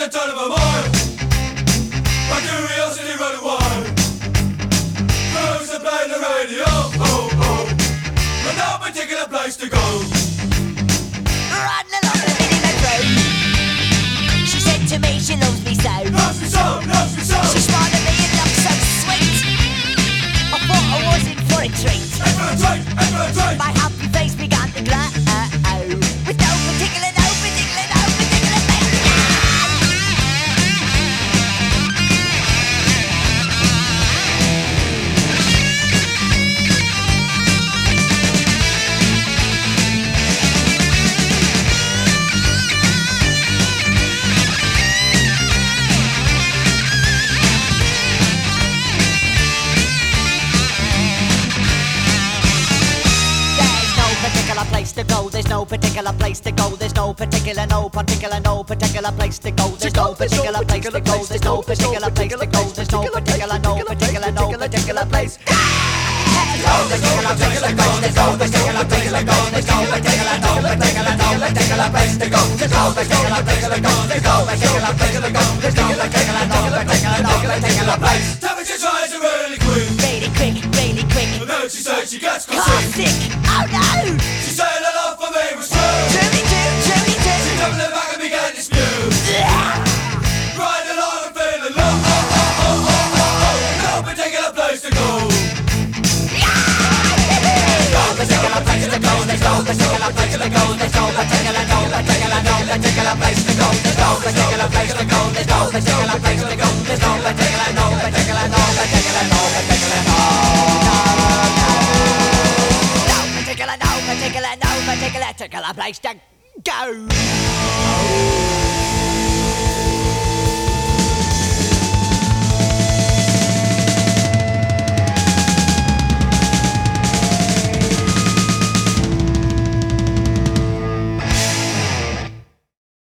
a ton of a mile. My curiosity run wild. Who's to play the radio? Oh, oh. But no particular place to go. Riding along the Midland Road, she said to me she loves me so. Loves me so, loves me so. She smiled at me and looked so sweet. I thought I was in for a treat. Ain't for a treat, ain't for a treat. My happy face began to glow with no particular place. Place to go, there's no particular place to go, there's no particular place to go, there's no particular place to go, there's no particular place to go, there's no particular place. No particular place to go, there's no particular place to go, there's no particular place to go, there's no particular place to go, there's no particular place to go, there's no particular place. Temperature rise really quick, really quick. And then she said she gets Car sick. sick, oh no! She said her love for me was true. Truly do. She jumped in the back and began to spew. Riding along and feeling low. No particular place to go. No particular place to go. There's no particular place to go. There's no particular place to go. There's no particular place to go. There's no particular place to go. There's no particular place to go.